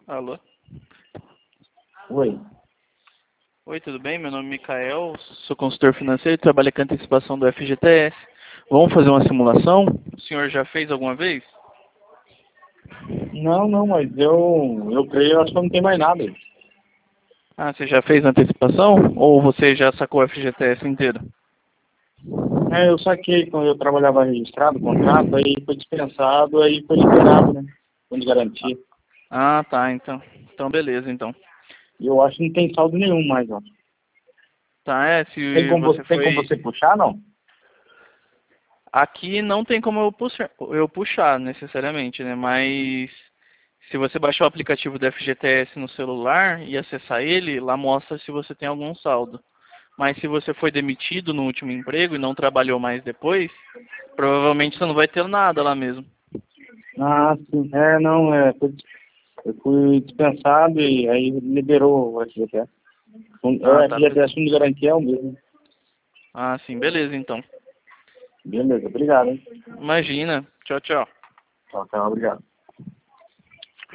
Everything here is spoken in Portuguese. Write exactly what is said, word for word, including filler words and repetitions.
Alô? Oi. Oi, tudo bem? Meu nome é Mikael, sou consultor financeiro e trabalho com antecipação do F G T S. Vamos fazer uma simulação? O senhor já fez alguma vez? Não, não, mas eu, eu creio, acho que não tem mais nada. Ah, você já fez antecipação? Ou você já sacou o F G T S inteiro? É, eu saquei quando eu trabalhava registrado, o contrato, aí foi dispensado, aí foi liberado, né? Fundo de garantia. Ah, tá, então. Então, beleza, então. E eu acho que não tem saldo nenhum mais, ó. Tá, é, Tem se como você, você tem como foi... você puxar, não? Aqui não tem como eu puxar, eu puxar necessariamente, né? Mas se você baixar o aplicativo do F G T S no celular e acessar ele, lá mostra se você tem algum saldo. Mas se você foi demitido no último emprego e não trabalhou mais depois, provavelmente você não vai ter nada lá mesmo. Ah, sim. É, não, é, foi- eu fui dispensado e aí liberou o F G T S. É o Ah, tá. be- F G T S Fundo de Garantia é o mesmo. Ah, sim, beleza então. Beleza, obrigado, hein? Imagina. Tchau, tchau. Tchau, tchau, obrigado.